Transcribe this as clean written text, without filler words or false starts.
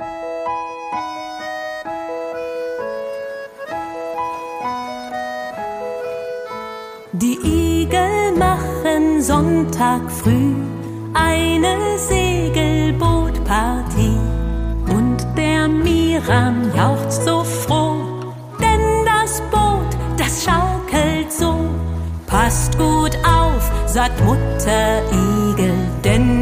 Die Igel machen Sonntag früh eine Segelbootpartie und der Miram jauchzt so froh, denn das Boot, das schaukelt so. Passt gut auf, sagt Mutter Igel, denn